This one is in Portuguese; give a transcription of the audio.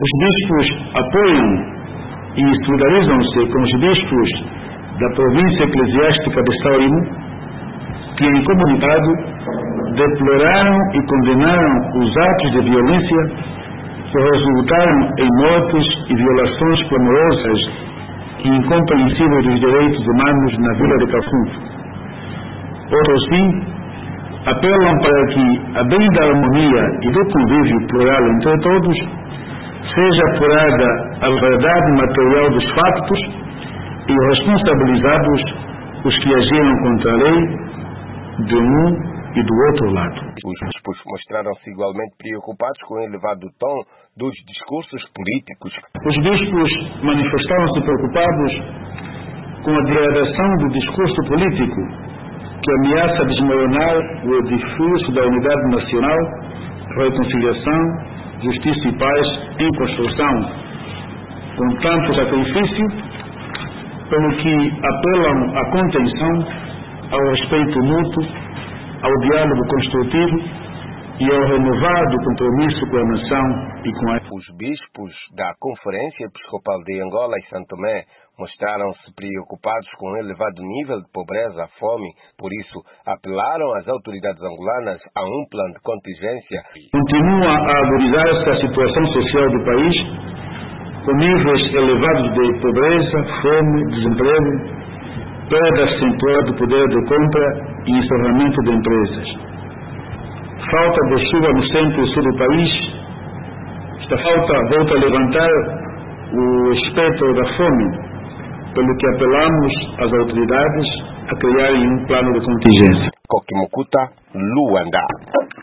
Os bispos apoiam e solidarizam-se com os bispos da província eclesiástica de Saurimo, que em comunicado deploraram e condenaram os atos de violência que resultaram em mortes e violações clamorosas e incompreensíveis dos direitos humanos na vila de Kafungo. Outros, sim, apelam para que, a bem da harmonia e do convívio plural entre todos, seja apurada a verdade material dos factos e responsabilizados os que agiram contra a lei de um e do outro lado. Os bispos mostraram-se igualmente preocupados com o elevado tom dos discursos políticos. Os bispos manifestaram-se preocupados com a degradação do discurso político que ameaça desmoronar o edifício da unidade nacional, reconciliação, justiça e paz em construção, com tanto sacrifício, pelo que apelam à contenção, ao respeito mútuo, ao diálogo construtivo e ao renovado compromisso com a nação e com a... Os bispos da Conferência Episcopal de Angola e São Tomé mostraram-se preocupados com o elevado nível de pobreza, fome, por isso apelaram às autoridades angolanas a um plano de contingência. Continua a agudizar-se a situação social do país, com níveis elevados de pobreza, fome, desemprego, perda acentuada do poder de compra e encerramento de empresas. Falta de chuva no centro e sul do país. Esta falta volta a levantar o espectro da fome, pelo que apelamos às autoridades a criarem um plano de contingência. Kokimukuta, Luanda.